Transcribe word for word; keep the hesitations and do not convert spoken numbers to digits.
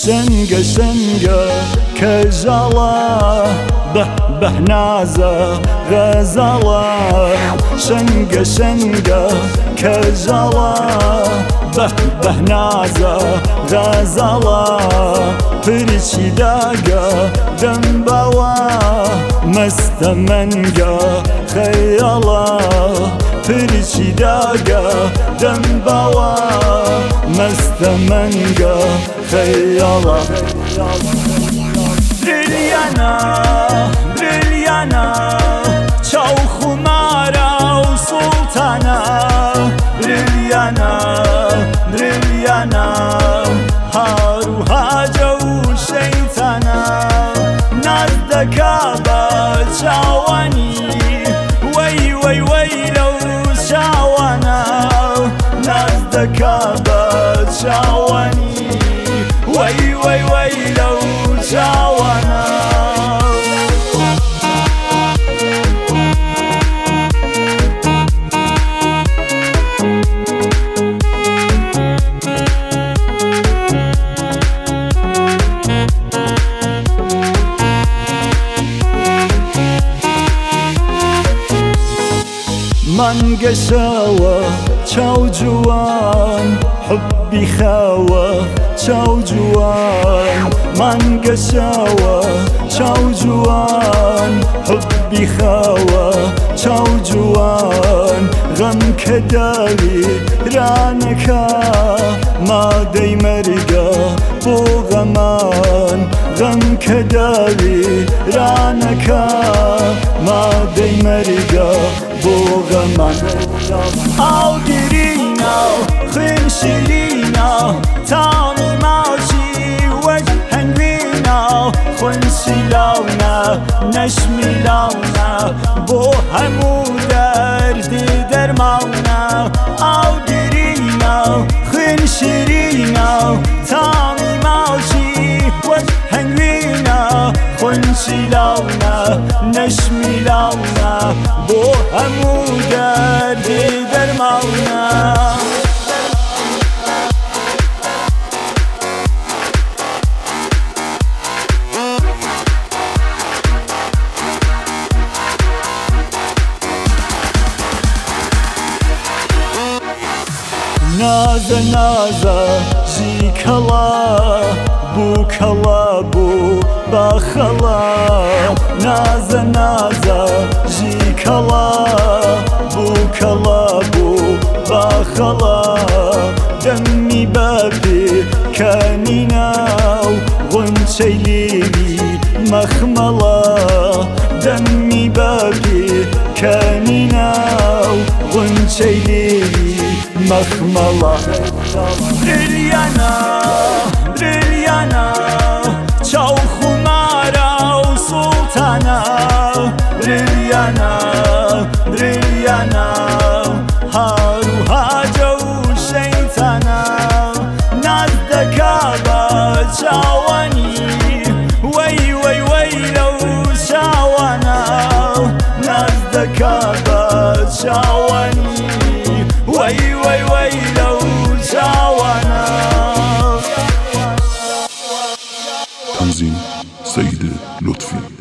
شنگه شنگه کجالا به به نازه غزالا شنگه شنگه کجالا به به نازه غزالا پرچی داگه دنباوا مست منگه خیالا پرچی داگه دنباوا مست منگه خیالا بریلیانا بریلیانا چاو خمارا و سلطانا بریلیانا بریلیانا هارو هاجا و شیطانا نزدکا با چاوانی وی وی وی لو چاوانا نزدکا با چاوانی وی وی وی لو چاوانا من قشاوة چاو جوان حبي خاوة چاو جوان من قشاوة چاو جوان حبي خاوة چاو جوان غم كداري رانكا ما دي مرقا بو غمان غم كداري رانكا ما دي مرقا بو غمان او گرینا خین شیرینا تامی ماشی وجه هنگوینا خونسی لاونا نشمی لاونا بو همو دردی درماونا او گرینا خین شیرینا تامی ماشی وجه هنگوینا خونسی لاونا نشمی لاونا بو همو دردی درماونا نازا نازا جی کلا بو کلا بو باخلا نازا نازا جی کلا بو کلا بو باخلا دمی بابی کنیناو غنچه لیلی مخملا دمی بابی کنیناو غنچه لیلی مخملا بریلیانا بریلیانا چاو خمارا و سلطانا بریلیانا بریلیانا هارو هاجا و شیطانا نزدکا با چاوانی وی وی وی لو چاوانا نزدکا با چاوانی وی وی وی لو چاوانا تنظیم سید لطفی.